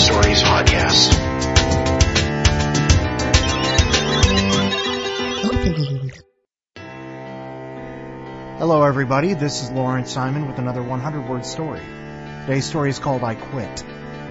Stories podcast. Opening. Hello everybody, this is Lawrence Simon with another 100-word story. Today's story is called I Quit.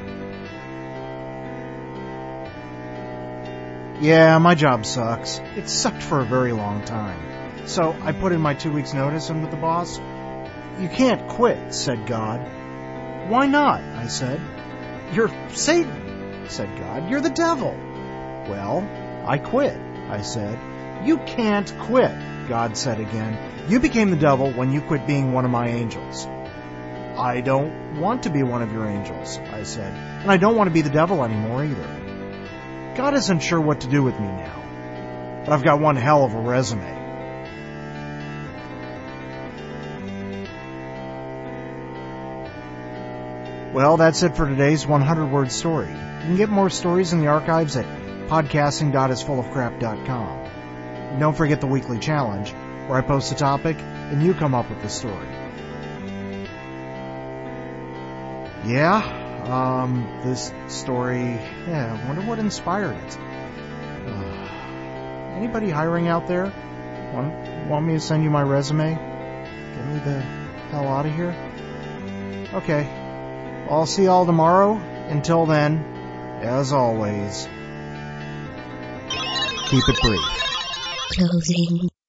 Yeah, my job sucks. It sucked for a very long time. So I put in my 2 weeks notice in with the boss. You can't quit, said God. Why not? I said. You're Satan, said God. You're the devil. Well, I quit, I said. You can't quit, God said again. You became the devil when you quit being one of my angels. I don't want to be one of your angels, I said. And I don't want to be the devil anymore either. God isn't sure what to do with me now. But I've got one hell of a resume. Well, that's it for today's 100-word story. You can get more stories in the archives at podcasting.isfullofcrap.com. And don't forget the weekly challenge, where I post a topic and you come up with the story. This story, I wonder what inspired it. Anybody hiring out there? Want me to send you my resume? Get me the hell out of here? Okay. I'll see y'all tomorrow. Until then, as always, keep it brief. Closing.